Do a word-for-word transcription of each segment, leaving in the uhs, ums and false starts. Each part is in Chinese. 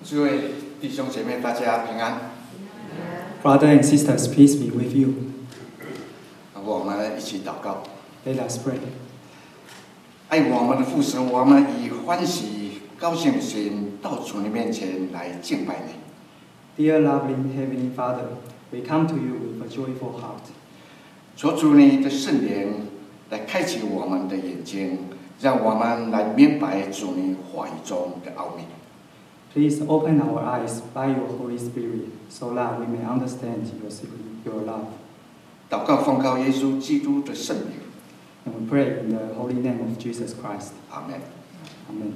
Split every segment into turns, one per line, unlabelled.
诸位弟兄姐妹，大家平安。
Brothers and sisters, peace be with you.
我们一起祷告。
Let us pray.
爱我们的父神，我们以欢喜、高兴的心到主你面前来敬拜你。
Dear loving Heavenly Father, we come to you with a joyful heart.
求主你的圣灵来开启我们的眼睛，让我们来明白主你话语中的奥秘。
Please open our eyes by your Holy Spirit, so that we may understand your your love.
祷告奉靠耶稣基督的圣名。
And we pray in the holy name of Jesus Christ.
阿门。
Amen.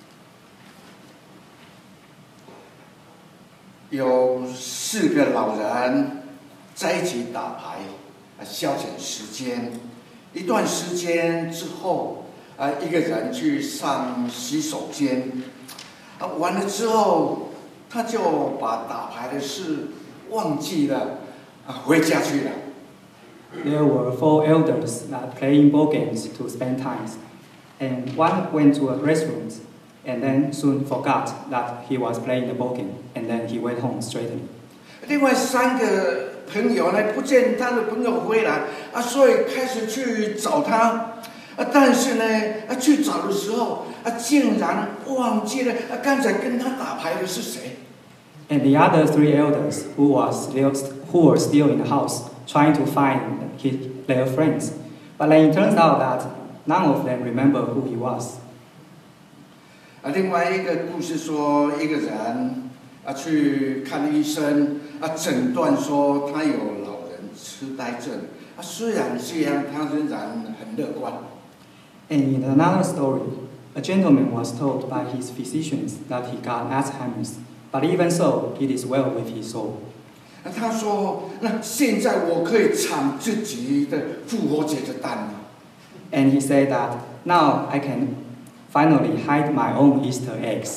有四个老人在一起打牌，消遣时间。一段时间之后，啊，一个人去上洗手间，啊，完了之后，他就把打牌的事忘记了，啊，回家去了。
There were four elders that playing board games to spend time, and one went to a restroom, and then soon forgot that he was playing the board game, and then he went home straightly.
另外三个朋友呢，不见他的朋友回来，啊，所以开始去找他，啊，但是呢，啊，去找的时候，啊，竟然忘记了，啊，刚才跟他打牌的是谁。
And the other three elders who was still, who were still in the house trying to find his, their friends, but then it turns out that none of them remember who he was.
啊，另外一个故事说，一个人啊去看医生，啊诊断说他有老人痴呆症，啊虽然这样，他仍然很乐观。
And in another story, a gentleman was told by his physicians that he got Alzheimer's, but even so, it is well with his soul.
那他说：“那现在我可以尝自己的复活节的蛋了。”
And he said that now I can finally hide my own Easter eggs.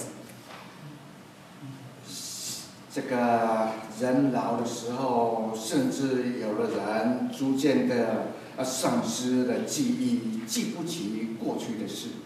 这个人老的时候，甚至有的人逐渐的啊丧失了记忆，记不起过去的事。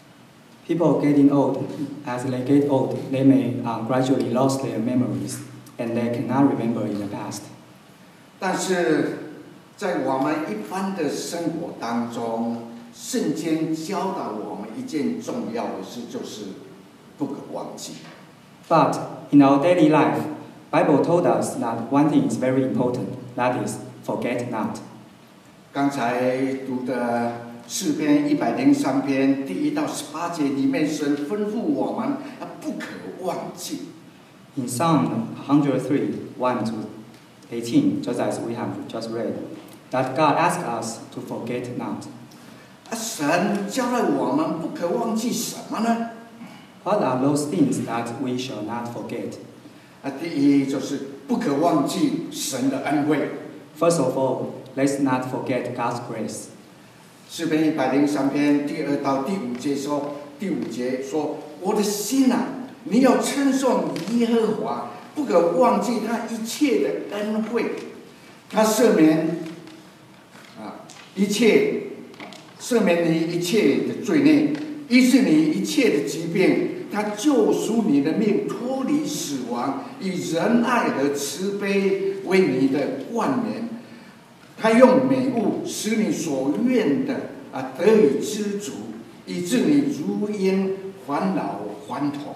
People getting old, as they get old, they may uh, gradually lose their memories, and they cannot remember in the past.
但是在我们一般的生活当中，圣经教导我们一件重要的事，就是不可忘记。
But in our daily life, Bible told us that one thing is very important, that is, forget not.
刚才读的诗篇一百零三篇第一到十八节里面，神吩咐我们啊不可忘记。
In Psalm one hundred three, one to eighteen, just as we have just read, that God asks us to forget not.
啊，神教导我们不可忘记什么呢？
What are those things that we shall not forget?
啊，第一就是不可忘记神的恩惠。
First of all, let's not forget God's grace.
诗篇一百零三篇第二到第五节说，第五节说：“我的心啊，你要称颂耶和华，不可忘记他一切的恩惠，他赦免啊一切，赦免你一切的罪孽，医治你一切的疾病。他救赎你的命，脱离死亡，以仁爱和慈悲为你的冠冕。他用美物使你所愿的啊得以知足，以致你如鹰返老还童。”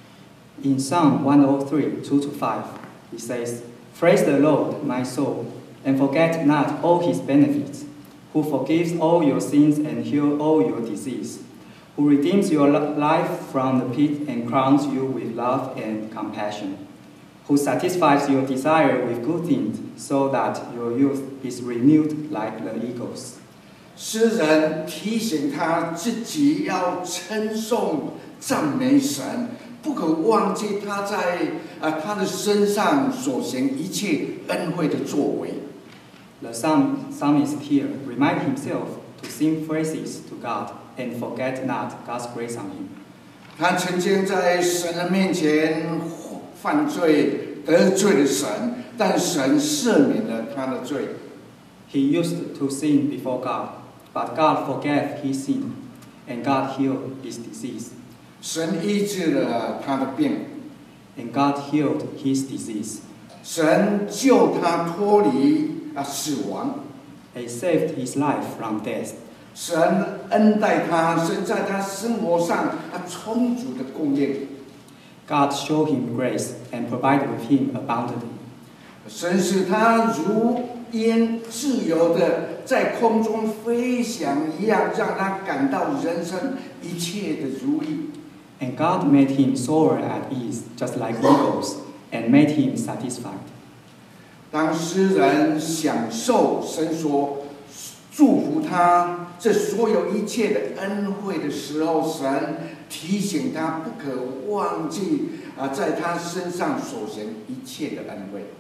In Psalm one oh three, two to five, he says, Praise the Lord, my soul, and forget not all his benefits, who forgives all your sins and heals all your disease, who redeems your life from the pit and crowns you with love and compassion, who satisfies your desire with good things, so that your youth is renewed like the eagles.
诗人提醒他自己要称颂赞美神，不可忘记他在啊他的身上所行一切恩惠的作为。
The psalm, psalmist here reminds himself to sing praises to God and forget not God's grace on him.
他曾经在神的面前犯罪，得罪了神，但神赦免了他的罪。
He used to sin before God, but God forgave his sin, and God healed his disease.
神医治了他的病，
and God healed his disease.
神救他脱离啊死亡，
He saved his life from death.
神恩待他，神在他生活上啊充足的供应。
God showed him grace and provided with him abundantly.
神使他如鹰自由的在空中飞翔一样，让他感到人生一切的如意。
And God made him soar at ease, just like eagles, and made him satisfied.
当诗人享受神所祝福他这所有一切的恩惠的时候，神提醒他不可忘记啊，在他身上所行一切的恩惠。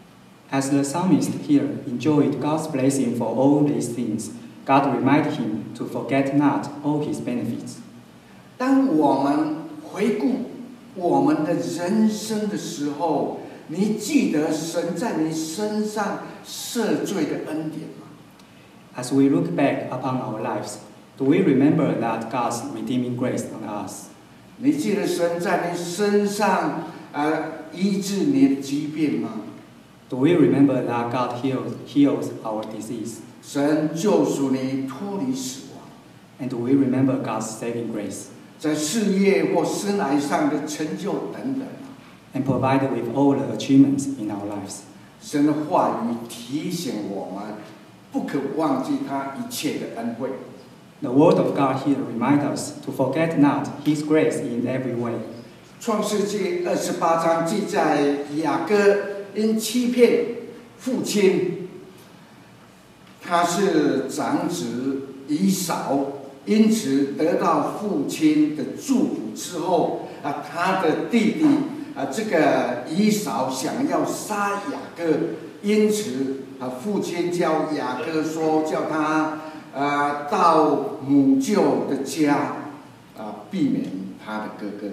As the psalmist here enjoyed God's blessing for all these things, God reminded him to forget not all his benefits.
当我们回顾我们的人生的时候，你记得神在你身上赦罪的恩典吗？
As we look back upon our lives, do we remember that God's redeeming grace on us?
你记得神在你身上呃医治你的疾病吗？
Do we remember that God heals, heals our disease?
神救赎你脱离死亡，
And do we remember God's saving grace?
在事业或生涯上的成就等等。
And provided with all the achievements in our lives.
神的话语提醒我们，不可忘记他一切的恩惠。
The word of God here reminds us to forget not His grace in every way.
创世纪二十八章记载，雅各因欺骗父亲，他是长子以扫，因此得到父亲的祝福之后，啊，他的弟弟啊，这个以扫想要杀雅各，因此啊，父亲叫雅各说，叫他呃到母舅的家，啊，避免他的哥哥。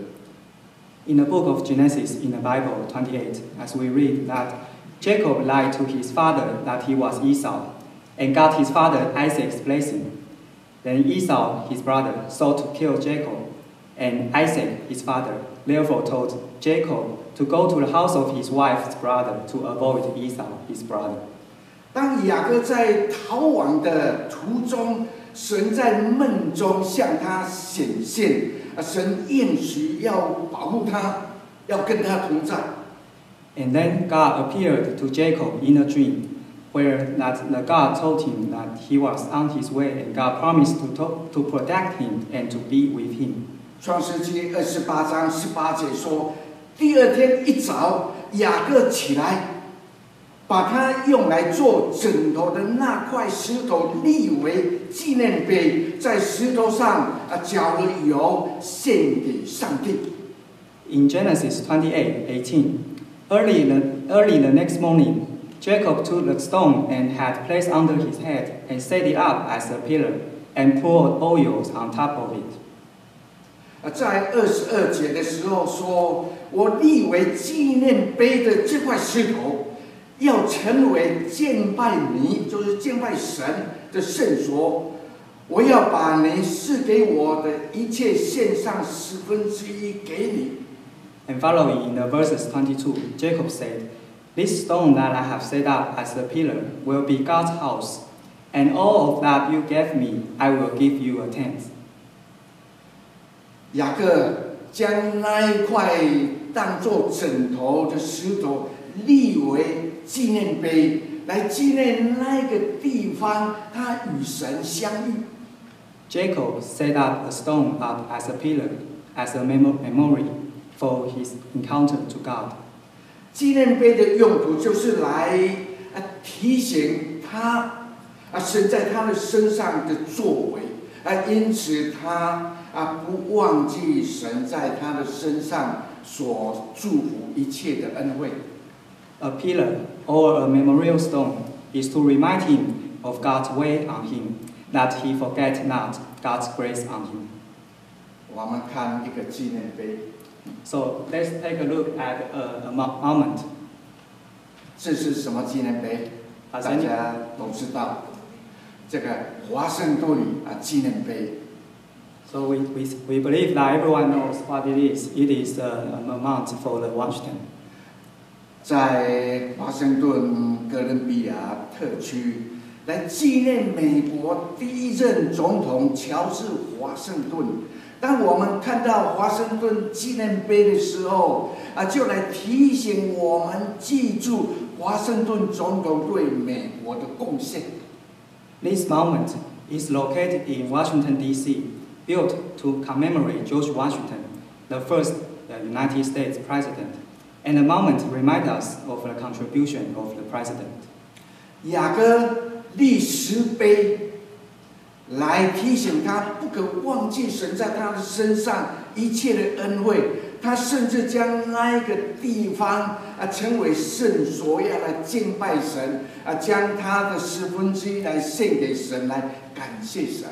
In the book of Genesis in the Bible twenty-eight, as we read that Jacob lied to his father that he was Esau, and got his father Isaac's blessing. Then Esau, his brother, sought to kill Jacob, and Isaac, his father, therefore told Jacob to go to the house of his wife's brother to avoid Esau, his brother.
当雅各在逃亡的途中，神在梦中向他显现，啊，神应许要保护他，要跟他同在。
And then God appeared to Jacob in a dream, where that the God told him that he was on his way, and God promised to, to, to protect him and to be with him.
创世纪二十八章十八节说，第二天一早，雅各起来，把他用来做枕头的那块石头立为纪念碑，在石头上啊浇了油，献给上帝。
In Genesis twenty-eight eighteen, early the, early the next morning, Jacob took the stone and had placed under his head and set it up as a pillar and poured oils on top of it.
啊，在二十二节的时候说，我立为纪念碑的这块石头，要成为敬拜你，就是敬拜神的圣所。我要把你赐给我的一切献上十分之一给你。
And following in the verses twenty-two, Jacob said, "This stone that I have set up as a pillar will be God's house, and all of that you gave me, I will give you a tenth."
雅各将那一块当作枕头的石头立为纪念碑，来纪念那个地方他与神相遇。
Jacob set up a stone up as a pillar, as a memo- memory for his encounter to God.
纪念碑的用途就是来啊提醒他啊神在他的身上的作为啊，因此他啊不忘记神在他的身上所祝福一切的恩惠。
A pillar or a memorial stone is to remind him of God's way on him, that he forget not God's grace on him.
我们看一个纪念碑，
So let's take a look at a, a monument.
这是什么纪念碑？大家都知道，这个华盛顿啊纪念碑。
So we, we, we believe that everyone knows what it is. It is a, a mount for the Washington.
在华盛顿哥伦比亚特区，来纪念美国第一任总统乔治华盛顿。当我们看到华盛顿纪念碑的时候，啊，就来提醒我们记住华盛顿总统对美国的贡献。
This monument is located in Washington, D C, built to commemorate George Washington, the first United States president, and the monument reminds us of the contribution of the president.
雅各立石碑，来提醒他不可忘记神在他的身上一切的恩惠。他甚至将那一个地方啊称为圣所，要来敬拜神啊，将他的十分之一来献给神，来感谢神。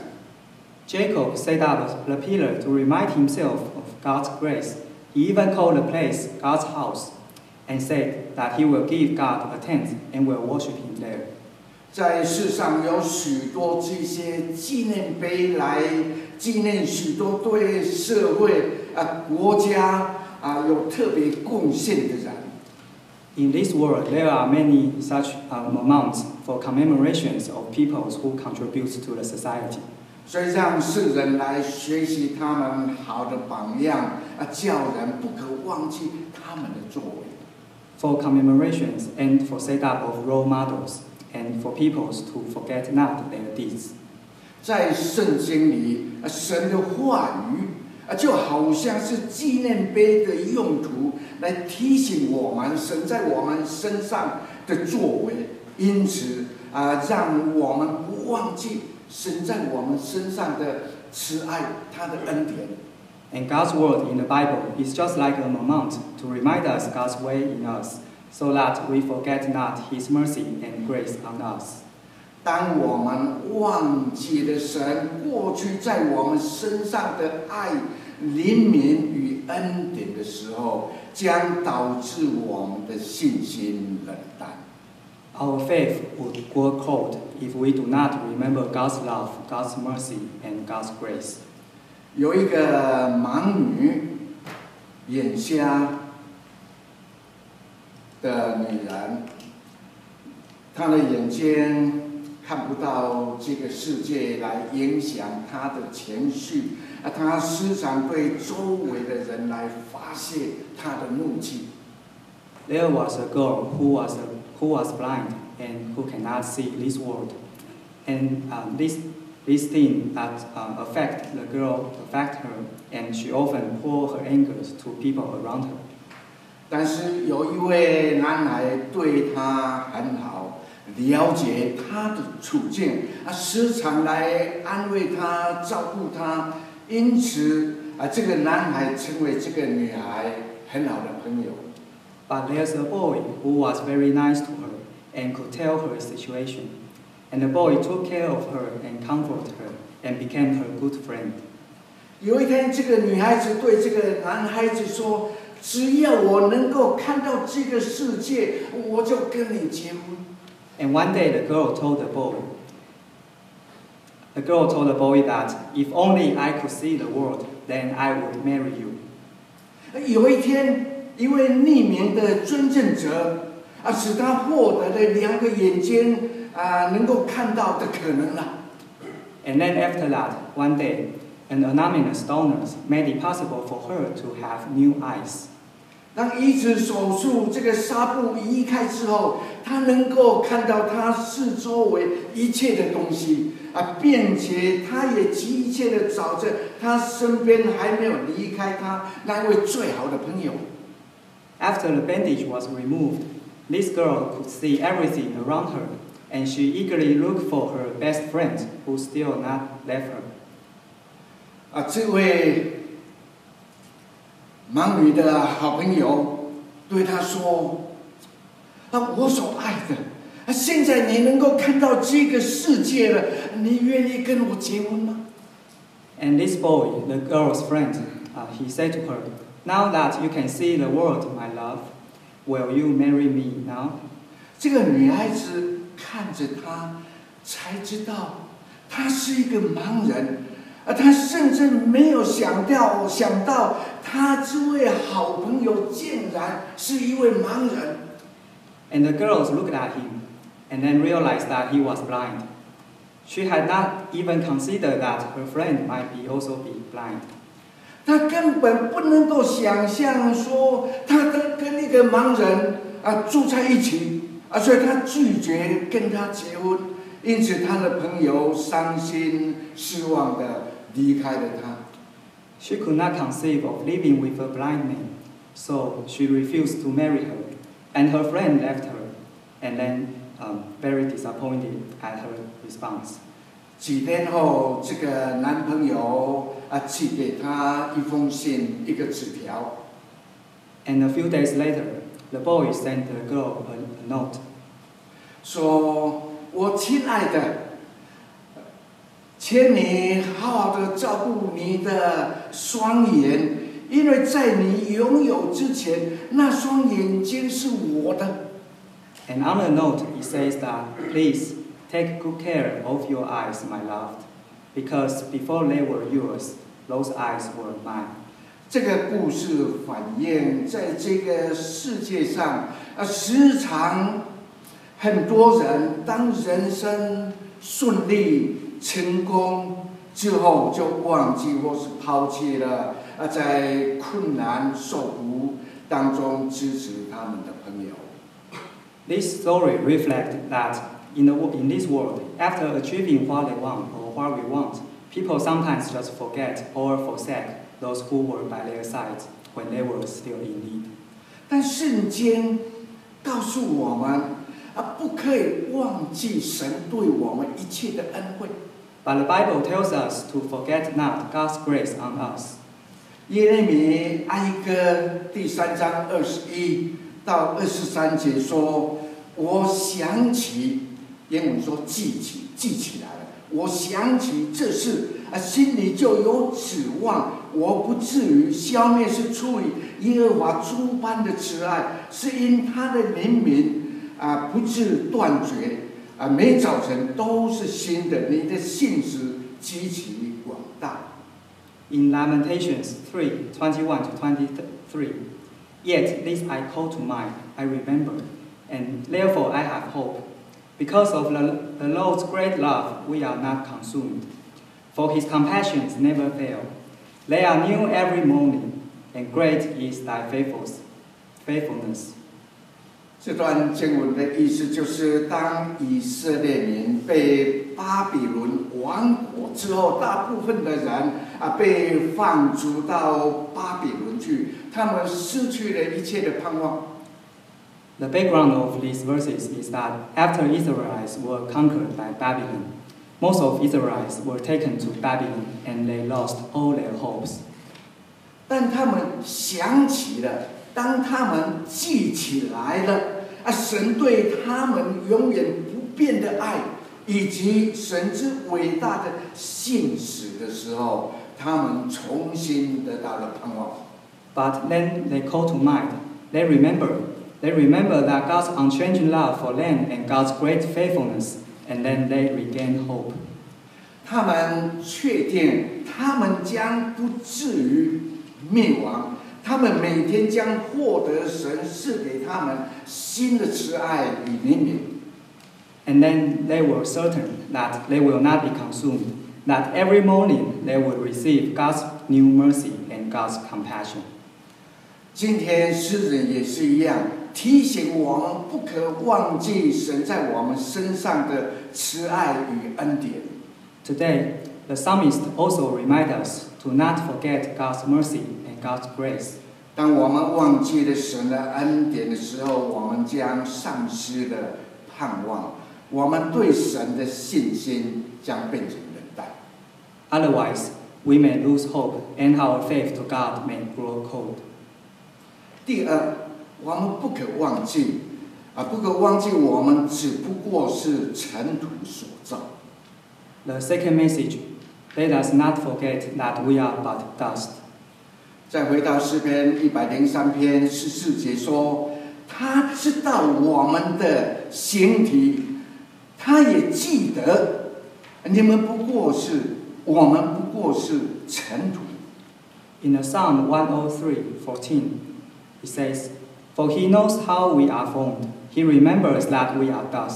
Jacob set up the pillar to remind himself of God's grace. He even called the place God's house, and said that he will give God a tenth and will worship Him there.
在世上有许多这些纪念碑来纪念许多对社会啊、国家啊有特别贡献的人。
In this world, there are many such uh, monuments for commemorations of peoples who contribute to the society.
所以让世人来学习他们好的榜样啊，叫人不可忘记他们的作为。
For commemorations and for set up of role models, and for peoples to forget not their deeds.
在圣经里，神的话语啊，就好像是纪念碑的用途，来提醒我们神在我们身上的作为。因此啊，让我们不忘记神在我们身上的慈爱，他的恩典。
And God's word in the Bible is just like a monument to remind us God's way in us, so that we forget not His mercy and grace on us.
当我们忘记了神过去在我们身上的爱、怜悯与恩典的时候，将导致我们的信心冷淡。
Our faith would grow cold if we do not remember God's love, God's mercy, and God's grace.
有一个盲女，眼瞎的女人，她的眼睛看不到这个世界，来影响她的情绪。啊，她时常对周围的人来发泄她的怒气。
There was a girl who was a, who was blind and who cannot see this world, and um, this this thing that uh, affect the girl affect her, and she often pour her anger to people around her.
但是有一位男孩对她很好，了解她的处境，啊，时常来安慰她、照顾她，因此啊，这个男孩成为这个女孩很好的朋友。
But there's a boy who was very nice to her and could tell her situation, and the boy took care of her and comforted her and became her good friend.
有一天，这个女孩子对这个男孩子说：“只要我能够看到这个世界，我就跟你结婚。”
And one day, the girl told the boy, the girl told the boy that if only I could see the world, then I would marry you.
有一天，一位匿名的捐赠者啊，使他获得了两个眼睛啊能够看到的可能了。
And then after that, one day, an anonymous donor made it possible for her to have new eyes.
当移植手术这个纱布移开之后，他能够看到他四周围一切的东西啊，并且他也急切的找着他身边还没有离开他那位最好的朋友。
After the bandage was removed, this girl could see everything around her, and she eagerly looked for her best friend, who still not left her.
啊，这位盲女的好朋友对她说：“啊，我所爱的，啊，现在你能够看到这个世界了，你愿意跟我结婚吗？”
And this boy, the girl's friend, uh, he said to her, "Now that you can see the world, my love, will you marry me now?"
这个女孩子看着他，才知道他是一个盲人， 啊，他甚至没有想到想到他这位好朋友竟然是一位盲人。
And the girls looked at him, and then realized that he was blind. She had not even considered that her friend might be also be blind.
他根本不能够想象说他跟跟那个盲人啊住在一起啊，所以他拒绝跟他结婚，因此他的朋友伤心失望的离开了他。
She could not conceive of living with a blind man, so she refused to marry her, and her friend left her, and then um, very disappointed at her response.
几天后，这个男朋友啊寄给她一封信，一个纸条。
And a few days later, the boy sent the girl a, a note.
说：“我亲爱的，请你好好的照顾你的双眼，因为在你拥有之前，那双眼睛是我的。”
And on the note, it says that, please take good care of your eyes, my loved, because before they were yours, those eyes were mine.
这个故事反映，在这个世界上，啊，时常很多人当人生顺利、成功之后，就忘记或是抛弃了啊，在困难受苦当中支持他们的朋友。
This story reflects that in, the, in this world, after achieving what they want or what we want, people sometimes just forget or forsake those who were by their side when they were still in need.
但圣经告诉我们啊，不可以忘记神对我们一切的恩惠。
But the Bible tells us to forget not God's grace on us.
耶利米哀歌第三章二十一到二十三节说：“我想起，英文说记起，记起来了。我想起这事啊，心里就有指望。我不至于消灭，是出于耶和华诸般的慈爱，是因他的怜悯啊，不致断绝啊，每早晨都是新的。你的信实极其广大。”
In Lamentations three, twenty-one to twenty-three, yet this I call to mind, I remember, and therefore I have hope. Because of the, the Lord's great love, we are not consumed. For his compassions never fail. They are new every morning, and great is thy faithfulness.
这段经文的意思就是，当以色列民被巴比伦亡国之后，大部分的人啊被放逐到巴比伦去，他们失去了一切的盼望。
The background of these verses is that after Israelites were conquered by Babylon, most of Israelites were taken to Babylon and they lost all their hopes.
但他们想起了，当他们记起来了啊，神对他们永远不变的爱，以及神之伟大的信实的时候，他们重新得到了盼望。
But then they call to mind, they remember, they remember that God's unchanging love for them and God's great faithfulness, and then they regain hope.
他们确定，他们将不至于灭亡。他们每天将获得神赐给他们新的慈爱与怜悯。
And then they were certain that they will not be consumed, that every morning they will receive God's new mercy and God's compassion.
今天诗人也是一样，提醒我们不可忘记神在我们身上的慈爱与恩典。
Today, the psalmist also reminds us to not forget God's mercy and God's grace.
当我们忘记了神的恩典的时候，我们将丧失了盼望，我们对神的信心将变成冷淡。
Otherwise, we may lose hope and our faith to God may grow cold.
第二，我们不可忘记，啊，不可忘记我们只不过是尘土所造。
The second message, let us not forget that we are but dust.
再回到诗篇一百零三篇十四节说，他知道我们的形体，他也记得你们不过是我们不过是尘土。
In the Psalm one oh three, fourteen, it says, "For he knows how we are formed. He remembers that we are dust."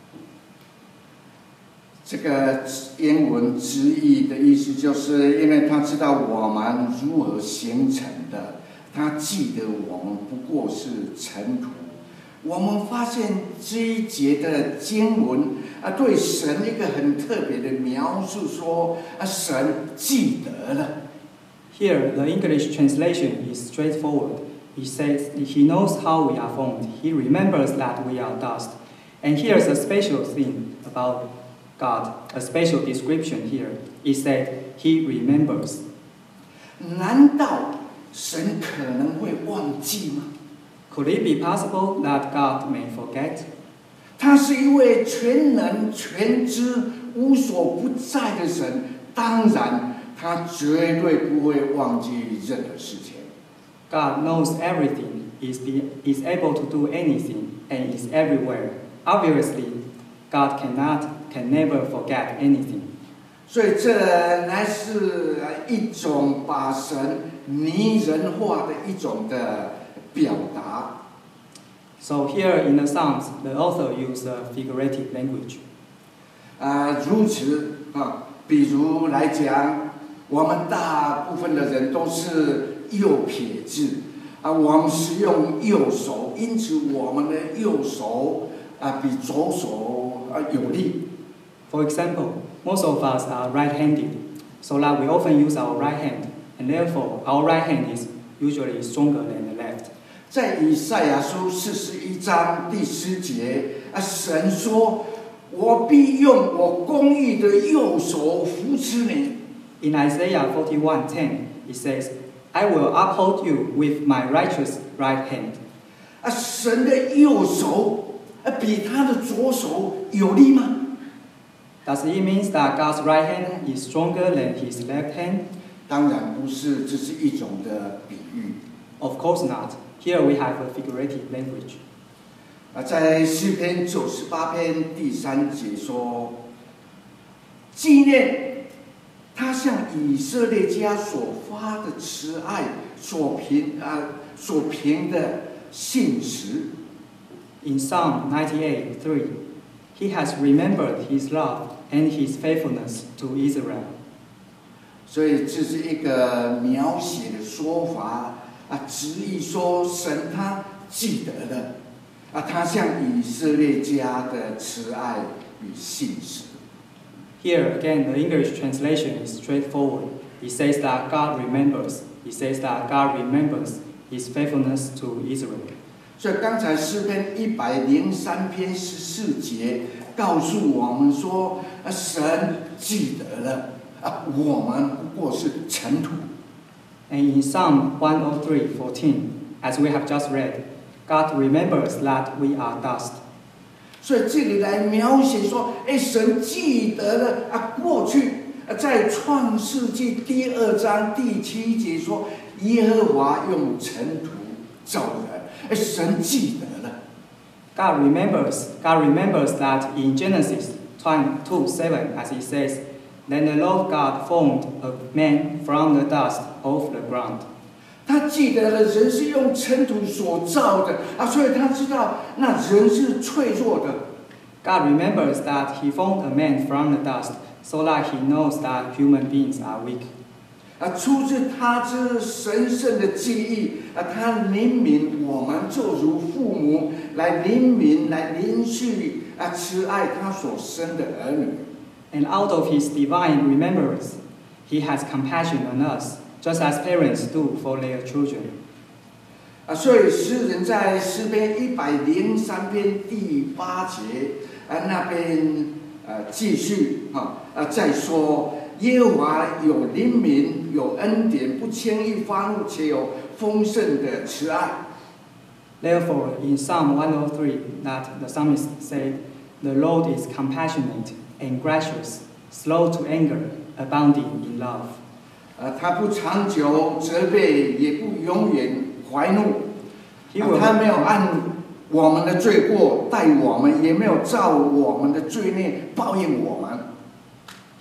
这个原文直译的意思就是，因为他知道我们如何形成的，他记得我们不过是尘土。我们发现这一节的经文啊，对神一个很特别的描述说，啊，神记得了。
Here, the English translation is straightforward. He says he knows how we are formed. He remembers that we are dust. And here's a special thing about God, a special description here. It said he remembers.
难道神可能会忘记吗？
Could it be possible that God may forget?
他是一位全能、全知、无所不在的神，当然。 他绝对不会忘记任何事情。
God knows everything, is, be, is able to do anything, and is everywhere. Obviously, God cannot, can never forget anything.
所以这乃是一种把神拟人化的一种的表达。
So here in the Psalms, the author used a figurative language.
啊、呃，如此啊，比如来讲。 我们大部分的人都是右撇子啊，我们是用右手，因此我们的右手啊比左手啊有力。
For example, most of us are right-handed, so that we often use our right hand, and therefore our right hand is usually stronger than the left.
在以赛亚书四十一章第十节啊，神说：“我必用我公义的右手扶持你。”
In Isaiah forty-one ten, it says, "I will uphold you with my righteous right hand."
啊，神的右手啊比他的左手有力吗？
Does it mean that God's right hand is stronger than his left hand?
当然不是，这是一种的比喻。
Of course not. Here we have a figurative language.
啊，在诗篇九十八篇第三节说，纪念。 他向以色列家所发的慈爱，所凭啊所凭的信实。
In Psalm ninety-eight three, he has remembered his love and his faithfulness to Israel.
所以这是一个描写的说法啊，直译说神他记得了啊，他向以色列家的慈爱与信实。
Here again, the English translation is straightforward. It says that God remembers. It says that God remembers his faithfulness to Israel.
所以刚才诗篇一百零三篇十四节告诉我们说，啊，神记得了啊，我们不过是尘土。
And in Psalm one oh three fourteen, as we have just read, God remembers that we are dust.
所以这里来描写说，哎，神记得了啊，过去在创世纪第二章第七节说，耶和华用尘土造人，哎，神记得了。
God remembers. God remembers that in Genesis two seven, as it says, "Then the Lord God formed a man from the dust of the ground."
他记得了人是用尘土所造的啊，所以他知道那人是脆弱的。
God remembers that He formed a man from the dust, so that He knows that human beings are weak.
啊，出自他之神圣的记忆啊，他怜悯我们，就如父母来怜悯、来连续啊慈爱他所生的儿女。
And out of His divine remembrance, He has compassion on us, just as parents do for their children.
啊，所以诗人在诗篇一百零三篇第八节啊那边呃继续哈啊再说，耶和华有怜悯，有恩典，不轻易发怒，且有丰盛的慈爱。
Therefore, in Psalm one oh three, that the psalmist said, "The Lord is compassionate and gracious, slow to anger, abounding in love."
呃，他不长久责备，也不永远怀怒。啊，他没有按我们的罪过待我们，也没有照我们的罪孽报应我们。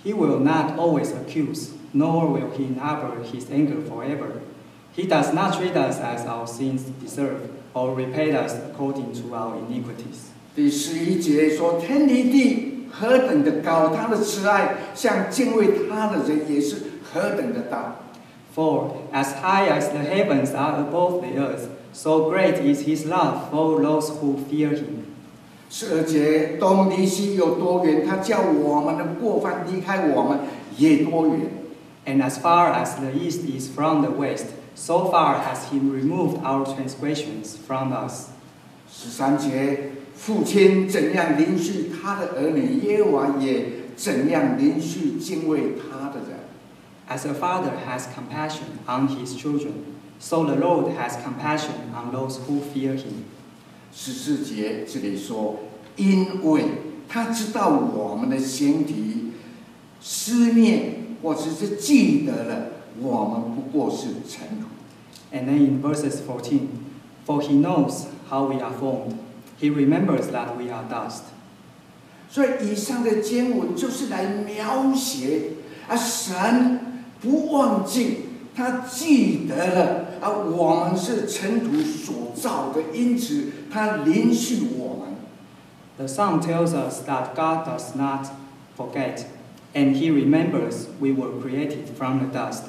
He will not always accuse, nor will he harbor his anger forever. He does not treat us as our sins deserve, or repay us according to our iniquities.
第十一节说：“天离地何等的高，他的慈爱向敬畏他的人也是何等的大。”
For as high as the heavens are above the earth, so great is his love for those who fear him.
十二节，东离西有多远，他叫我们的过犯离开我们也多远。
And as far as the east is from the west, so far has he removed our transgressions from us.
十三节，父亲怎样怜恤他的儿女，耶和华也怎样怜恤敬畏他的人。
As a father has compassion on his children, so the Lord has compassion on those who fear him.
十四节这里说，因为他知道我们的形体，思念或者是记得了，我们不过是尘土。
And then in verses fourteen, for he knows how we are formed. He remembers that we are dust.
所以以上的经文就是来描写啊，神不忘记，他记得了啊，我们是尘土所造的，因此他怜恤我们。
The psalm tells us that God does not forget, and he remembers we were created from the dust,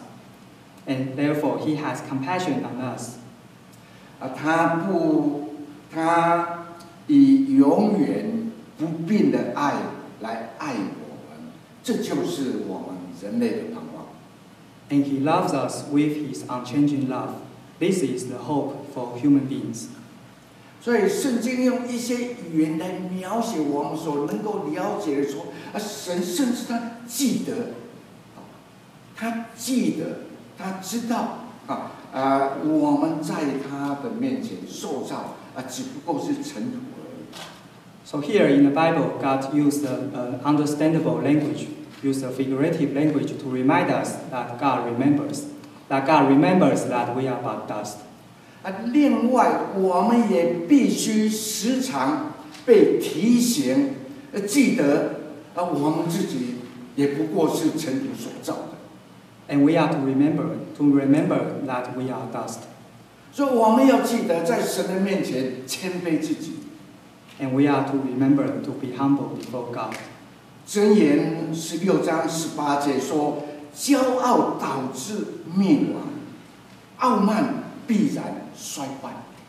and therefore he has compassion on us.
啊，他不，他以永远不变的爱来爱我们，这就是我们人类的盼望。
And he loves us with his unchanging love. This is the hope for human beings.
所以圣经用一些语言来描写我们所能够了解的说，啊，神甚至他记得，他记得，他知道啊啊，我们在他的面前受造啊，只不过是尘土而已。
So here in the Bible, God used an understandable language, used a figurative language to remind us that God remembers, that God remembers that we are but dust.
啊，另外我们也必须时常被提醒，呃，记得啊，我们自己也不过是尘土所造的。
And we are to remember, to remember that we are dust.
所以我们要记得在神的面前谦卑自己。
And we are to remember to be humble before God.
箴言十六章十八节说：“骄傲导致灭亡，傲慢必然衰坏。”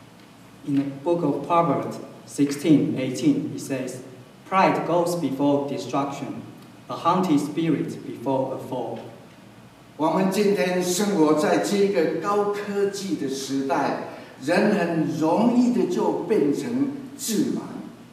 In the book of Proverbs sixteen eighteen, it says, "Pride goes before destruction, a haughty spirit before a fall."
我们今天生活在这个高科技的时代，人很容易的就变成自满。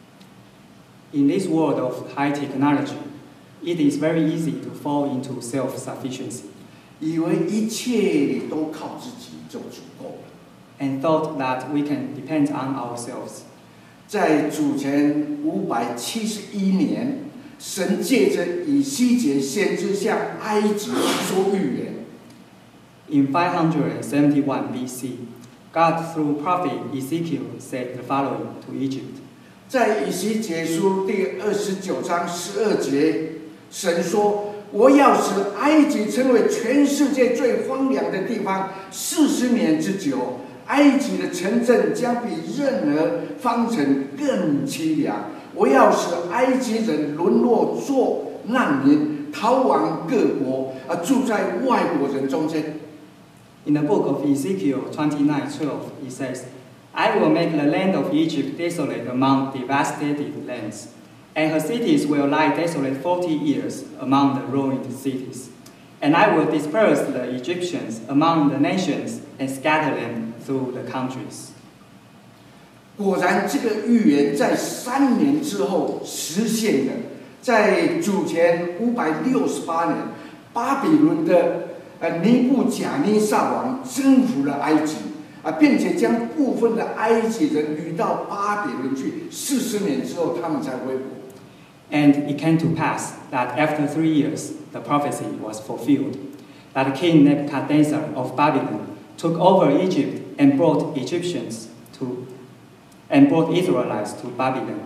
In this world of high technology, it is very easy to fall into self-sufficiency,
以为一切都靠自己就足够了。
and thought that we can depend on ourselves.
在主前五百七十一年，神借着以西结先知向埃及说预言。
In five hundred seventy-one B C, God through prophet Ezekiel said the following to Egypt.
在以西结书第二十九章十二节，神说：“我要使埃及成为全世界最荒凉的地方四十年之久，埃及的城镇将比任何方城更凄凉。我要使埃及人沦落做难民，逃往各国，啊，住在外国人中间。”
In the book of Ezekiel twenty-nine twelve, it says, "I will make the land of Egypt desolate among devastated lands, and her cities will lie desolate forty years among the ruined cities. And I will disperse the Egyptians among the nations and scatter them through the countries."
果然，这个预言在三年之后实现了。在主前五百六十八年，巴比伦的呃尼布甲尼撒王征服了埃及。 啊，并且将部分的埃及人掳到巴比伦去，四十年之后，他们才回国。
And it came to pass that after three years, the prophecy was fulfilled, that King Nebuchadnezzar of Babylon took over Egypt and brought Egyptians to, and brought Israelites to Babylon.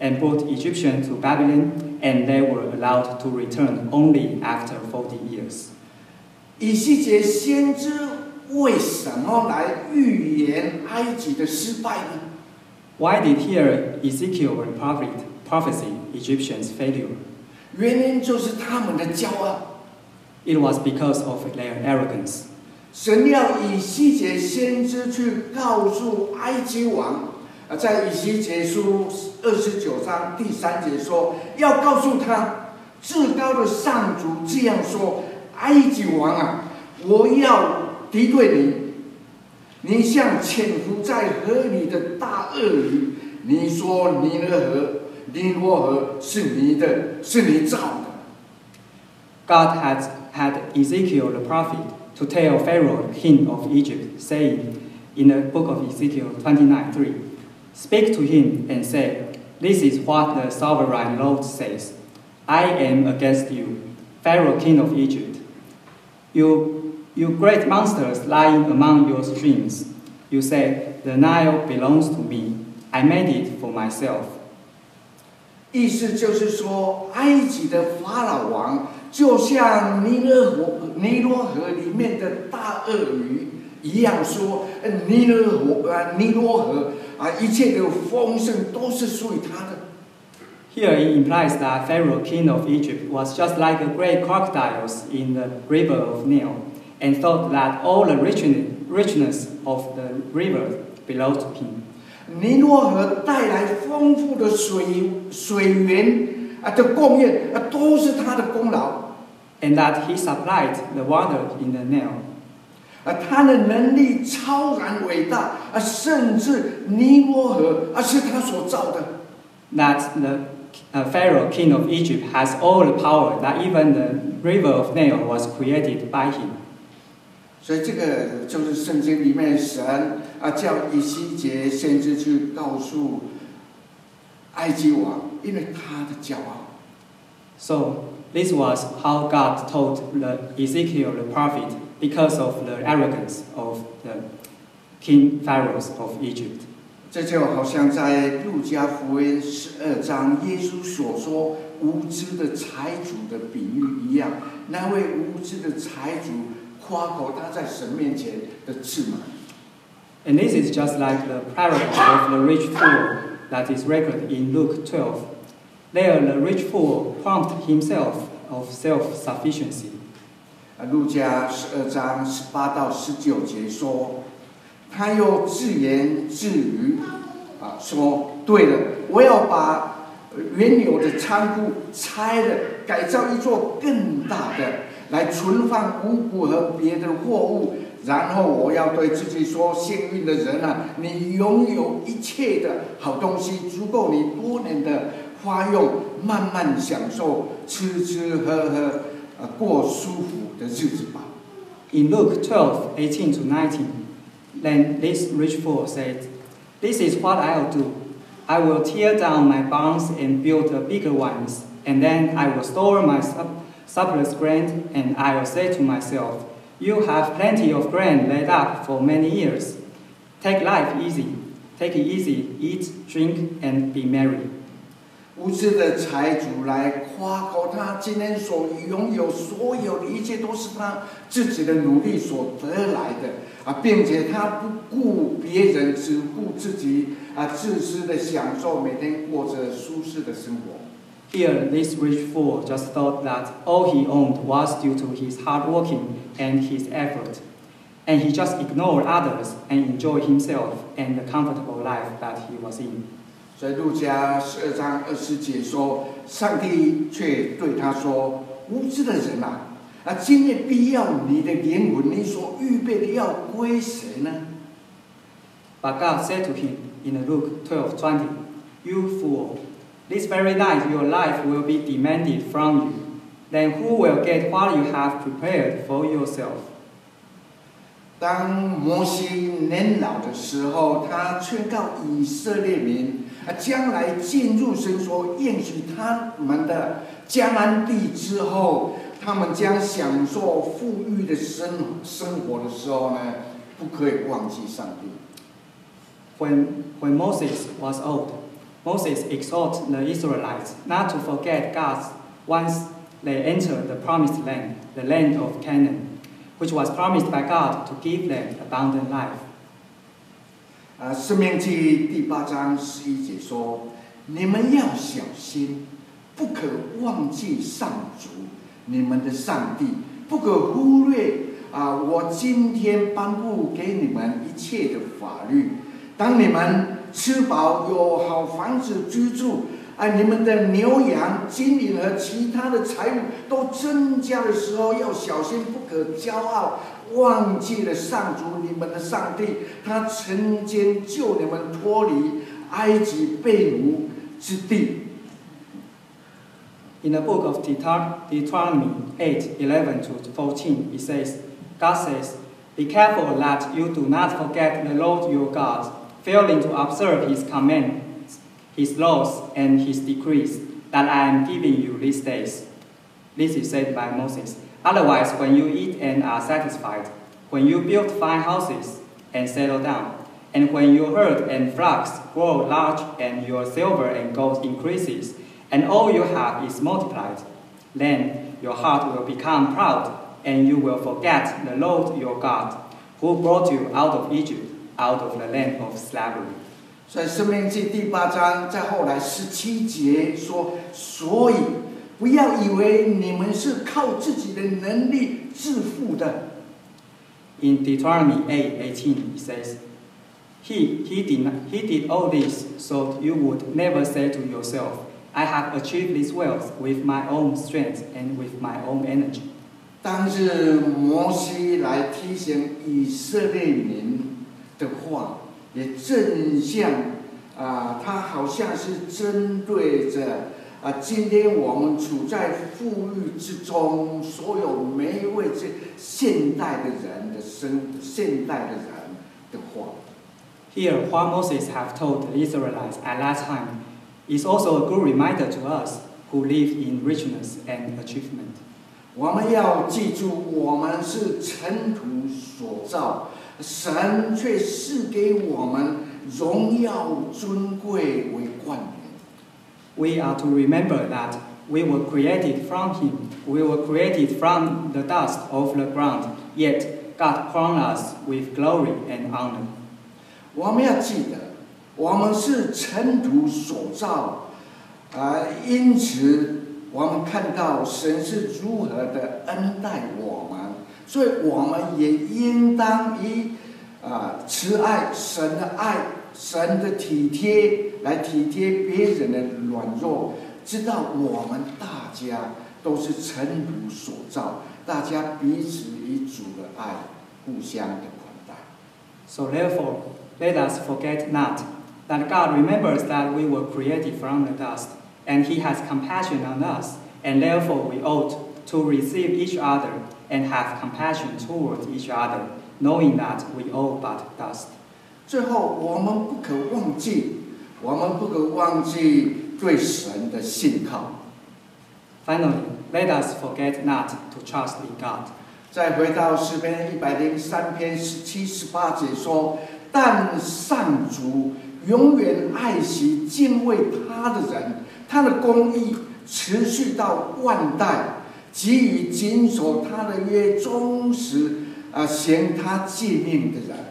and brought Egyptians to Babylon, and they were allowed to return only after forty years.
以西结先知为什么来预言埃及的失败呢？
Why did here Ezekiel prophet prophesy Egyptians' failure?
原因就是他们的骄傲。
It was because of their arrogance.
神要以西结先知去告诉埃及王，啊，在以西结书二十九章第三节说，要告诉他，至高的上主这样说：埃及王啊，我要敌对你，你像潜伏在河里的大鳄鱼。你说尼罗河，尼罗河是你的，是你造的。
God had had Ezekiel the prophet to tell Pharaoh, king of Egypt, saying in the book of Ezekiel twenty-nine three, "Speak to him and say, this is what the sovereign Lord says. I am against you, Pharaoh, king of Egypt. You, you great monsters lying among your streams. You say, the Nile belongs to me. I made it for myself."
意思就是说，埃及的法老王就像尼罗河、尼罗河里面的大鳄鱼一样说，尼罗河啊，尼罗河啊，一切的丰盛都是属于他的。
Here it implies that Pharaoh, king of Egypt, was just like a great crocodiles in the river of Nile, and thought that all the richness of the river belonged to him.
尼罗河带来丰富的水水源啊的供应啊，都是他的功劳。
And that he supplied the water in the Nile.
啊，他的能力超然伟大啊，甚至尼罗河啊是他所造的。
That the uh, Pharaoh, king of Egypt, has all the power. That even the river of Nile was created by him.
所以这个就是圣经里面神啊叫以西结先知去告诉埃及王，因为他的骄傲。
So this was how God told the Ezekiel the prophet because of the arrogance of the king pharaohs of Egypt.
这就好像在路加福音十二章耶稣所说无知的财主的比喻一样，那位无知的财主夸口他在神面前的自满。
And this is just like the parable of the rich fool that is recorded in Luke twelve. There, the rich fool pumped himself of self-sufficiency.
啊，路加十二章十八到十九节说，他又自言自语，啊，说：对了，我要把原有的仓库拆了，改造一座更大的，来存放五谷和别的货物。然后我要对自己说：幸运的人啊，你拥有一切的好东西，足够你多年的花用，慢慢享受，吃吃喝喝，啊，过舒服的日子吧。
In Luke twelve eighteen to nineteen, then this rich fool said, "This is what I'll do. I will tear down my barns and build the bigger ones, and then I will store my surplus grain, and I will say to myself, you have plenty of grain laid up for many years. Take life easy. Take it easy. Eat, drink, and be merry."
无知的财主来夸口，他今天所拥有所有的一切都是他自己的努力所得来的啊，并且他不顾别人，只顾自己啊，自私的享受，每天过着舒适的生活。
Here, this rich fool just thought that all he owned was due to his hard working and his effort, and he just ignored others and enjoyed himself and the comfortable life that he was in.
所以路加十二章二十节说，上帝却对他说：“无知的人啊，啊，今夜必要你的灵魂，你所预备的要归谁呢？”
But God said to him in Luke twelve twenty, "You fool, this very night your life will be demanded from you. Then who will get what you have prepared for yourself?"
当摩西年老的时候，他劝告以色列民啊，将来进入神所应许他们的迦南地之后，他们将享受富裕的生生活的时候呢，不可以忘记上帝。
When, when Moses was old, Moses exhorts the Israelites not to forget God once they enter the promised land, the land of Canaan, which was promised by God to give them abundant life.
啊，申命记第八章十一节说：“你们要小心，不可忘记上主你们的上帝，不可忽略啊，我今天颁布给你们一切的法律。当你们吃饱，有好房子居住，啊，你们的牛羊、金银和其他的财物都增加的时候，要小心，不可骄傲，忘记了上主你们的上帝，他曾经救你们脱离埃及被奴之地。”
In the book of Deuteronomy eight, eleven to fourteen, it says, God says, "Be careful that you do not forget the Lord your God, failing to observe his commands, his laws, and his decrees that I am giving you these days." This is said by Moses. Otherwise, when you eat and are satisfied, when you build fine houses and settle down, and when your herd and flocks grow large and your silver and gold increases, and all you have is multiplied, then your heart will become proud, and you will forget the Lord your God, who brought you out of Egypt, out of the land of slavery.
在申命记第八章，在后来十七节说：“所以不要以为你们是靠自己的能力致富的。”
In Deuteronomy eight, eighteen, it says, He, he, did not, he did all this so you would never say to yourself, I have achieved this wealth with my own strength and with my own energy.
当日摩西来提醒以色列民的话，也正像啊，他好像是针对着啊，今天我们处在富裕之中，所有每一位这现代的人的生，现代的人的话。
Here, what Moses have told the Israelites at that time is also a good reminder to us who live in richness and achievement.
我们要记住，我们是尘土所造，神却赐给我们荣耀尊贵为冠冕。
We are to remember that we were created from Him. We were created from the dust of the ground, yet God crowned us with glory and honor.
我们要记得，我们是尘土所造，啊，因此我们看到神是如何的恩待我们，所以我们也应当以啊慈爱、神的爱、神的体贴来体贴别人的软弱，知道我们大家都是尘土所造，大家彼此以主的爱互相的款待。
So therefore, let us forget not that God remembers that we were created from the dust, and He has compassion on us, and therefore we ought to receive each other and have compassion towards each other, knowing that we all but dust.
最后，我们不可忘记，我们不可忘记对神的信靠。
Finally, let us forget not to trust in God.
再回到诗篇一百零三篇十七、十八节说：“但上主永远爱惜敬畏他的人，他的公义持续到万代，给予谨守他的约、忠实啊行他诫命的人。”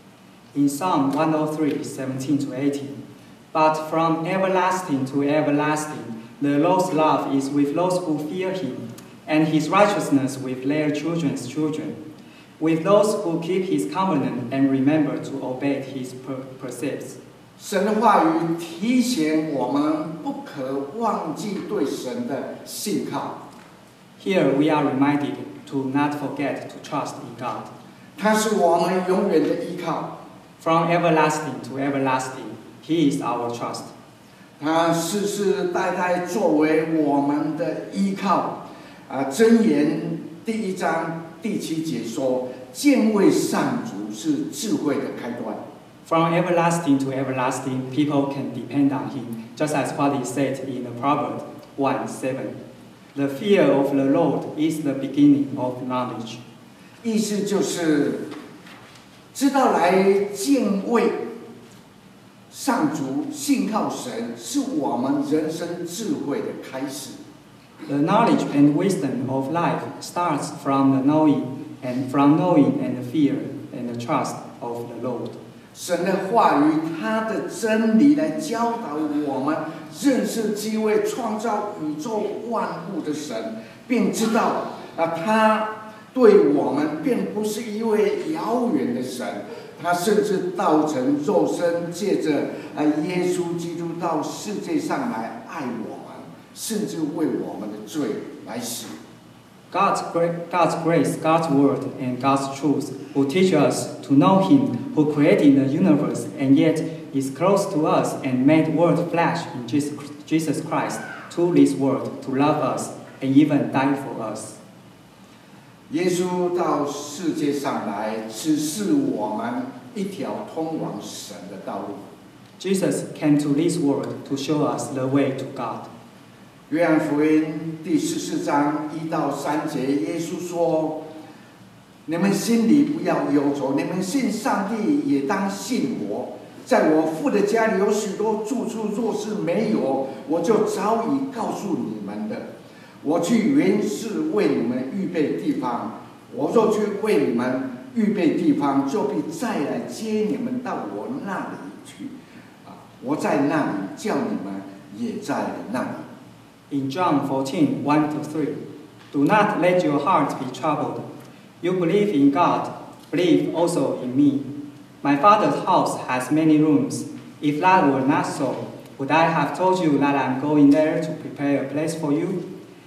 In Psalm one oh three, seventeen to eighteen, but from everlasting to everlasting, the Lord's love is with those who fear Him, and His righteousness with their children's children, with those who keep His covenant and remember to obey His precepts.
神的话语提醒我们不可忘记对神的信靠。
Here we are reminded to not forget to trust in God.
他是我们永远的依靠。
From everlasting to everlasting, He is our trust.
他世世代代作为我们的依靠。啊，箴言第一章第七节说：“敬畏上主是智慧的开端。”
From everlasting to everlasting, people can depend on Him, just as what is said in the Proverb one seven. The fear of the Lord is the beginning of knowledge.
意思就是知道来敬畏上主信靠神是我们人生智慧的开始。
The knowledge and wisdom of life starts from the knowing and from knowing and the fear and the trust of the Lord.
神的话语，他的真理来教导我们认识这位创造宇宙万物的神，并知道啊，他对我们并不是一位遥远的神，他甚至道成肉身，借着啊耶稣基督到世界上来爱我们，甚至为我们的罪来死。
God's, God's grace, God's word, and God's truth will teach us to know Him who created the universe and yet is close to us and made word flesh in Jesus Christ to this world to love us and even die for us.
耶稣到世界上来，指示我们一条通往神的道路。
Jesus came to this world to show us the way to God.
约翰福音第十四章一到三节，耶稣说：“你们心里不要忧愁，你们信上帝也当信我。在我父的家里有许多住处，若是没有，我就早已告诉你们的。我去原是为你们预备地方。我若去为你们预备地方，就必再来接你们到我那里去。啊，我在那里，叫你们也在那里。”
In John fourteen, one to three, do not let your heart be troubled. You believe in God, believe also in me. My Father's house has many rooms. If that were not so, would I have told you that I am going there to prepare a place for you?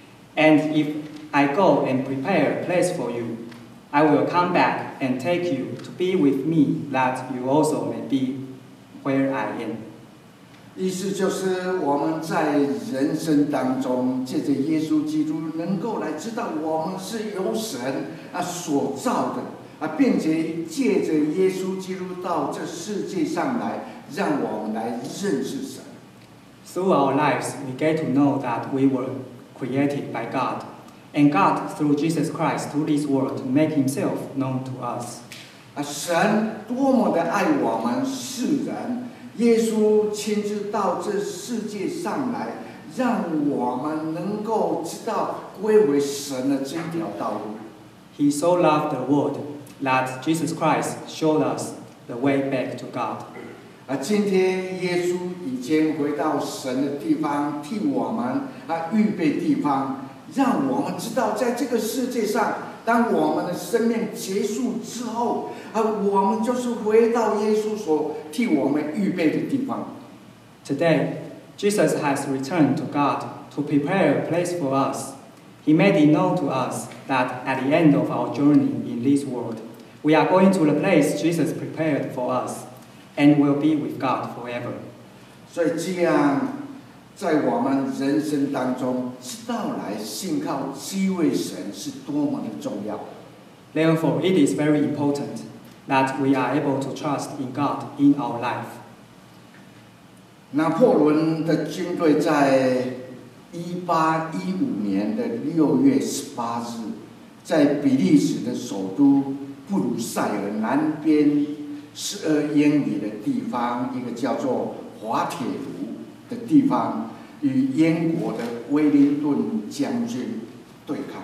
And if I go and prepare a place for you, I will come back and take you to be with me, that you also may be where I am.
意思就是我们在人生当中，借着耶稣基督，能够来知道我们是由神啊所造的啊，并且借着耶稣基督到这世界上来，让我们来认识神。
Through our lives, we get to know that we were created by God, and God, through Jesus Christ, to this world to make Himself known to us.
啊，神多么的爱我们世人！耶稣亲自到这世界上来，让我们能够知道归为神的这条道路。
He so loved the world that Jesus Christ showed us the way back to God.
啊，今天耶稣已经回到神的地方，替我们啊预备地方，让我们知道，在这个世界上，当我们的生命结束之后，啊，我们就是回到耶稣所替我们预备的地方。
Today, Jesus has returned to God to prepare a place for us. He made it known to us that at the end of our journey in this world, we are going to the place Jesus prepared for us, and will be with God forever.
所以这样，在我们人生当中，知道来信靠这位神是多么的重要。
Therefore, it is very important that we are able to trust in God in our life.
拿破仑的军队在一八一五年的六月十八日，在比利时的首都布鲁塞尔南边十二英里的地方，一个叫做滑铁卢的地方，与英国的威灵顿将军对抗。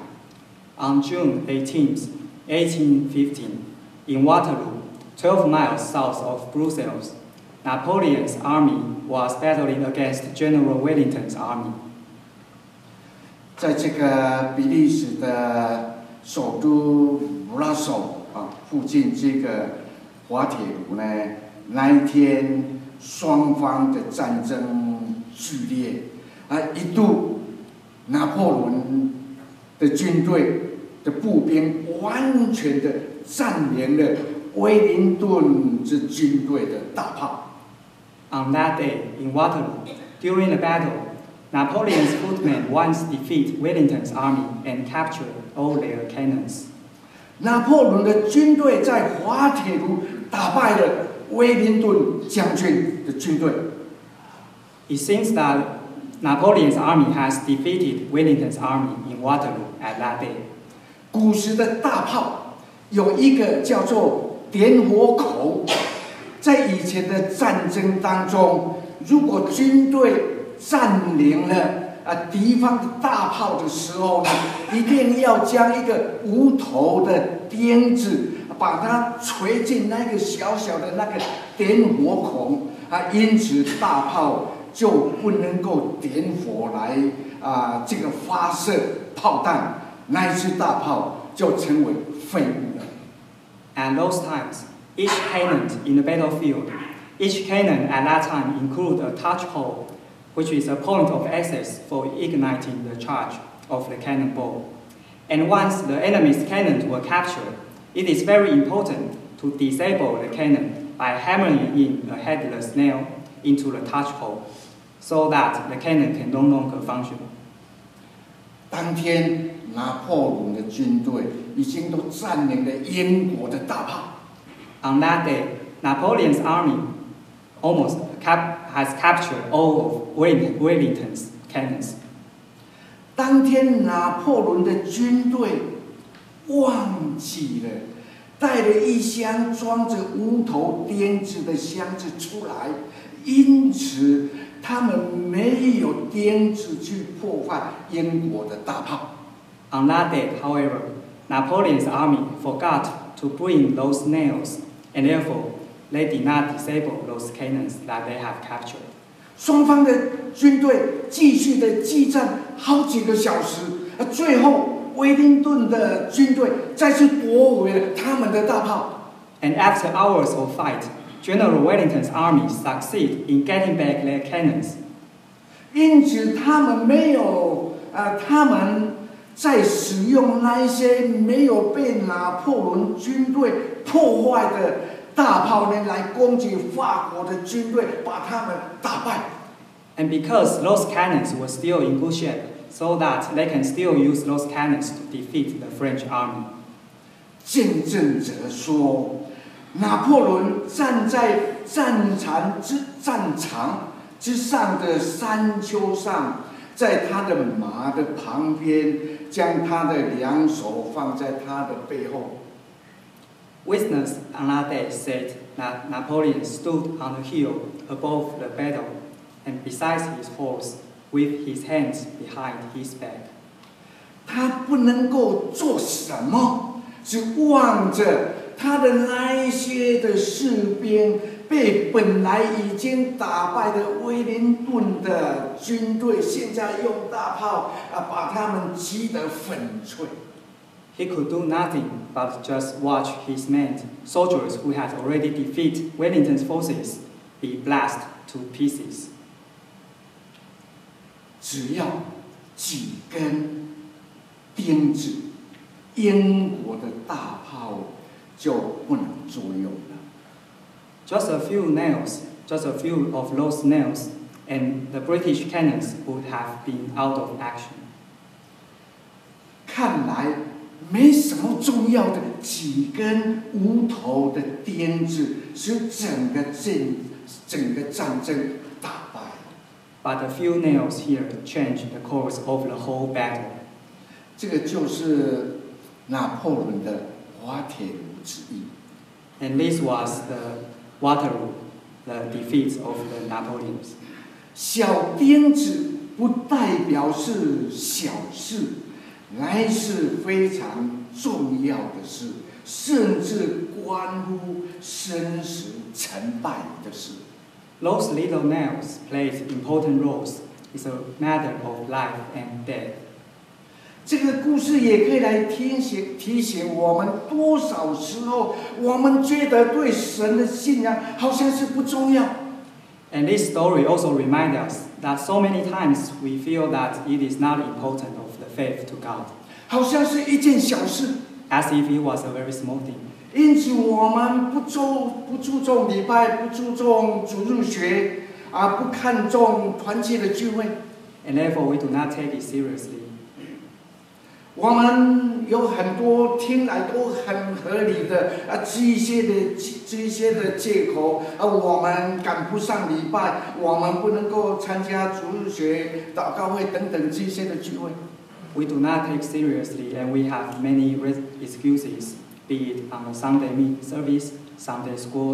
On June eighteenth, eighteen fifteen, in Waterloo, twelve miles south of Brussels, Napoleon's army was battling against General Wellington's army.
在这个比利时的首都 Brussels 啊附近这个滑铁卢呢，那一天双方的战争剧烈，啊，一度拿破仑的军队的步兵完全的占领了威灵顿之军队的大炮。
On that day, in Waterloo, during the battle, Napoleon's footmen once defeated Wellington's army and captured all their cannons.
拿破仑的军队在滑铁卢打败了威灵顿将军的军队。
It seems that Napoleon's army has defeated Wellington's army in Waterloo at that day.
古时的大炮有一个叫做点火口在以前的战争当中，如果军队占领了啊敌方的大炮的时候呢，一定要将一个无头的钉子，把它锤进那个小小的那个点火孔啊，因此大炮就不能够点火来啊这个发射炮弹，那一支大炮就成为废物了。
And those times, each cannon in the battlefield, each cannon at that time include a touch hole, which is a point of access for igniting the charge of the cannonball. And once the enemy's cannons were captured, it is very important to disable the cannon by hammering in a headless nail into the touch hole, so that the cannon can no longer function.
当天，拿破仑的军队已经都占领了英国的大炮。
On that day, Napoleon's army almost cap has captured all of Wellington's cannons.
当天，拿破仑的军队忘记了带了一箱装着无头钉子的箱子出来，因此他们没有钉子去破坏英国的大炮。
On that day, however, Napoleon's army forgot to bring those nails, and therefore they did not disable those cannons that they have captured.
双方的军队继续的激战好几个小时，最后威灵顿的军队再次夺回了他们的大炮。
And after hours of fight, General Wellington's army succeed in getting back their cannons.
因此，他们没有呃，他们在使用那一些没有被拿破仑军队破坏的大炮呢，来攻击法国的军队，把他们打败。
And because those cannons were still in good shape, so that they can still use those cannons to defeat the French army.
见证者说，拿破仑站在战场之战场之上的山丘上，在他的马的旁边，将他的两手放在他的背后。
Witnesses on that day said that Napoleon stood on a hill above the battle, and beside his horse, with his hands behind his back.
他不能够做什么，只望着他的那一些的士兵被本来已经打败的威灵顿的军队，现在用大炮啊把他们击得粉碎。
He could do nothing but just watch his men, soldiers who had already defeated Wellington's forces, be blasted to pieces.
只要几根钉子，英国的大炮就不能作用了。
Just a few nails, just a few of those nails, and the British cannons would have been out of action.
看来没什么重要的几根无头的钉子，使整个战整个战争打败。
But a few nails here changed the course of the whole battle.
这个就是拿破仑的滑铁卢之役。
And this was the Waterloo, the defeat of the Napoleons.
小钉子不代表是小事，乃是非常重要的事，甚至关乎生死成败的事。
Those little nails played important roles. It's a matter of life and death.
这个故事也可以来提醒提醒我们，多少时候我们觉得对神的信仰好像是不重要。
And this story also reminds us that so many times we feel that it is not important of the faith to God,
好像是一件小事，
as if it was a very small thing.
因此我们不注不注重礼拜，不注重主日学，啊，不看重团契的聚会。
And therefore we do not take it seriously.
我们有很多听来都很合理的啊，这一些的这一些的借口啊，我们赶不上礼拜，我们不能够参加主日学、祷告会等等这些的聚会。
We do not take seriously, and we have many excuses, be it on a Sunday meet service, Sunday schools,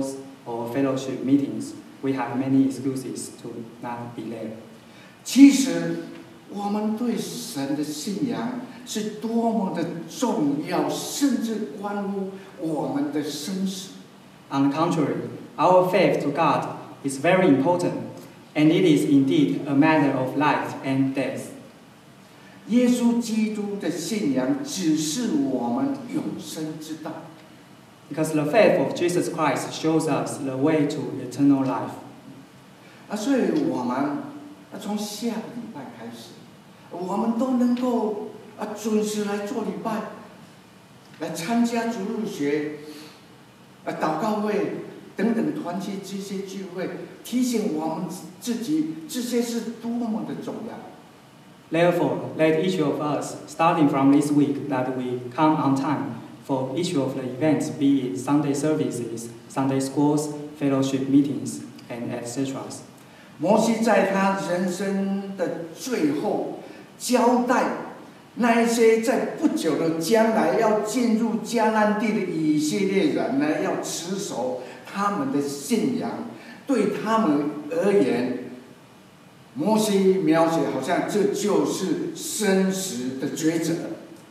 or fellowship meetings, we have many excuses to not be there.
其实，我们对神的信仰是多么的重要，甚至关乎我们的生死。
On the contrary, our faith to God is very important, and it is indeed a matter of life and death.
耶稣基督的信仰指示我们永生之道。
Because the faith of Jesus Christ shows us the way to eternal life.
啊，所以我们啊从下个礼拜开始，我们都能够啊准时来做礼拜，来参加主日学、啊祷告会等等团契这些聚会，提醒我们自己这些是多么的重要。
Therefore, let each of us, starting from this week, that we come on time for each of the events, be it Sunday services, Sunday schools, fellowship meetings, and et cetera.
摩西在他人生的最后交代那一些在不久的将来要进入迦南地的以色列人呢，要持守他们的信仰，对他们而言，摩西描写好像这就是生死的抉择。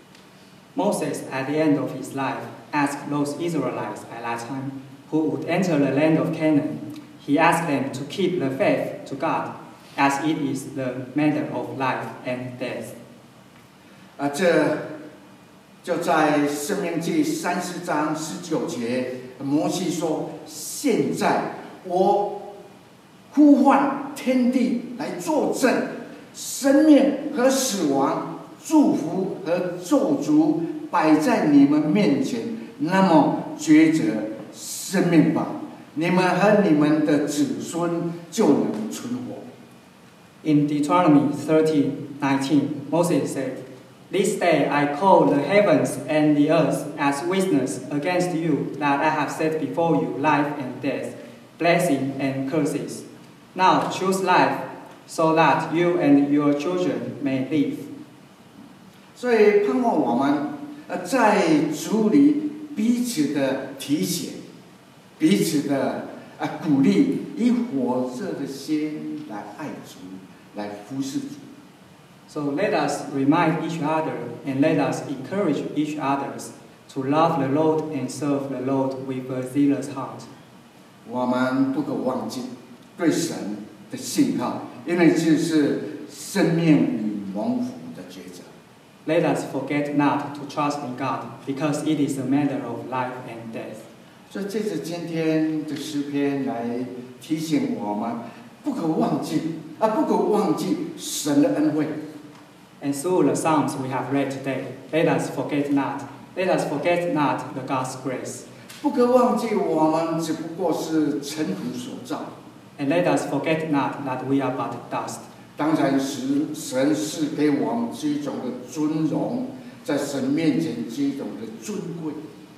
Moses, at the end of his life, asked those Israelites at that time who would enter the land of Canaan. He asked them to keep the faith to God, as it is the matter of life and death.
啊，这就在《申命记》三十章十九节，摩西说：“现在我呼唤天地来作证，生命和死亡、祝福和咒诅摆在你们面前，那么抉择生命吧，你们和你们的子孙就能存活。”
In Deuteronomy thirty nineteen, Moses said, "This day I call the heavens and the earth as witness against you that I have set before you life and death, blessing and curses. Now choose life, so that you and your children may live."
所以盼望我们呃在主里彼此的提醒，彼此的啊鼓励，以火热的心来爱主，来服侍主。
So let us remind each other and let us encourage each others to love the Lord and serve the Lord with a zealous heart.
我们不可忘记对神的信靠，因为这是生命与蒙福的抉择。
Let us forget not to trust in God, because it is a matter of life and death.
所以这是今天的诗篇来提醒我们，不可忘记啊，不可忘记神的恩惠。
And through the Psalms we have read today, let us forget not, let us forget not the God's grace.
不可忘记我们只不过是尘土所造。
And let us forget not that we are but dust.
当然，神神是给我们这一种的尊荣，在神面前这一种的尊贵。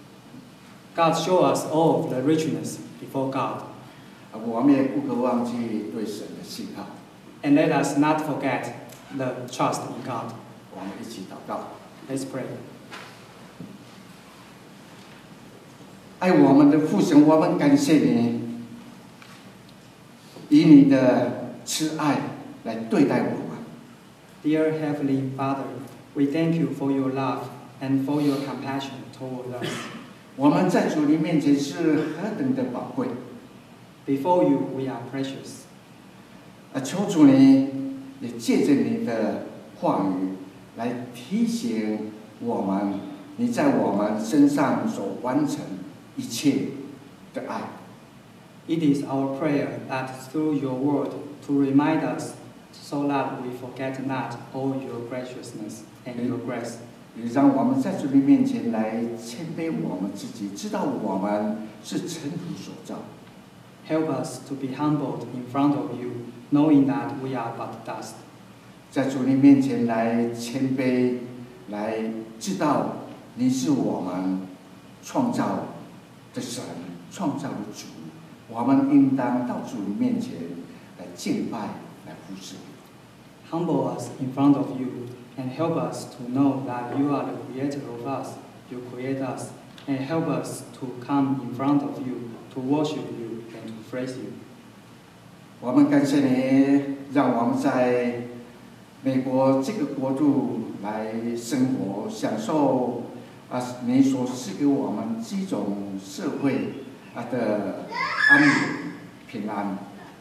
God show us all of the richness before God.
我们也不可忘记对神的信靠。
And let us not forget the trust in God.
我们一起祷告。
Let's pray.
爱我们的父神，我们感谢你，以你的慈爱来对待我们。
Dear Heavenly Father, we thank you for your love and for your compassion toward us.
我们在主你面前是何等的宝贵。
Before you, we are precious.
啊，求主你也借着你的话语来提醒我们，你在我们身上所完成一切的爱。
It is our prayer that through your word to remind us so that we forget not all your graciousness and your grace.
也让我们在主你面前来谦卑我们自己，知道我们是尘土所造。
Help us to be humbled in front of you, knowing that we are but dust.
在主你面前来谦卑，来知道你是我们创造的神，创造的主。我们应当到主你面前来敬拜，来服侍。
Humble us in front of you and help us to know that you are the creator of us. You create us and help us to come in front of you to worship you praise you.
我们感谢你，让我们在美国这个国度来生活，享受啊你所赐给我们这种社会啊的安宁平安。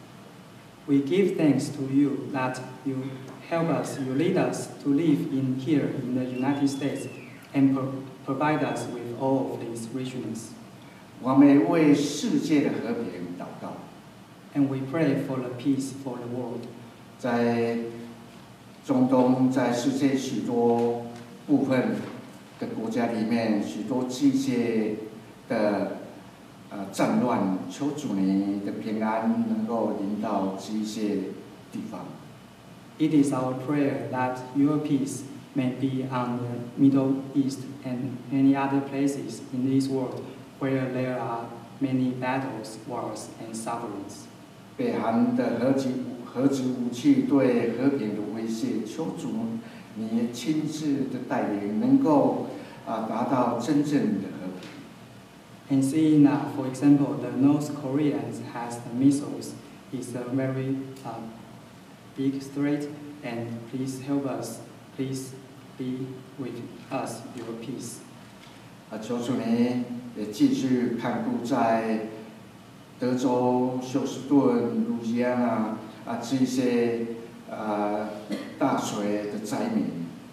We give thanks to you that you help us, you lead us to live in here in the United States and pro provide us with all of these richness.
我们为世界的和平祷告。
And we pray for the peace for the world.
在中东，在世界许多部分的国家里面，许多这些的呃战乱，求主你的平安能够临到这些地方。
It is our prayer that your peace may be on the Middle East and many other places in this world where there are many battles, wars, and sufferings.
北韩的核子核子武器对和平的威胁，求主你亲自的带领，能够啊达到真正的和平。
And seeing that, for example, the North Koreans has the missiles is a very uh, big threat, and please help us, please be with us, your peace.
啊，求主你也继续看顾在德州、休斯顿、路易安啊啊这些啊大水的灾民。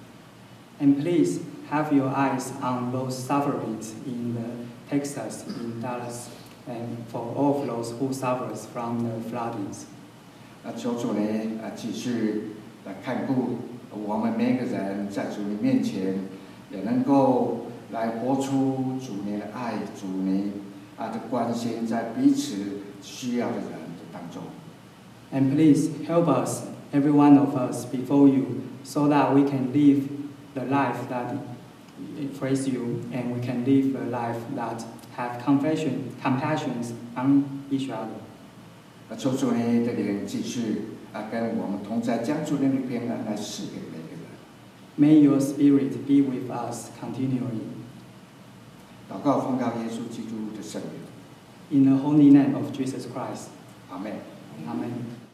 And please have your eyes on those sufferings in the Texas, in Dallas, and for all of those who suffers from the floodings.
啊，求主你啊继续来看顾我们每个人，在主你面前也能够来活出主你的爱，主你啊的关心，在彼此需要的人的当中。
And please help us, every one of us, before you, so that we can live the life that praise you, and we can live a life that have compassion, compassion on each other.
啊，求主你的灵继续啊跟我们同在，将主你的平安来赐给每个人。
May your spirit be with us continually.
祷告奉靠耶稣基督的圣名，
In the holy name of Jesus Christ.
阿门。
Amen.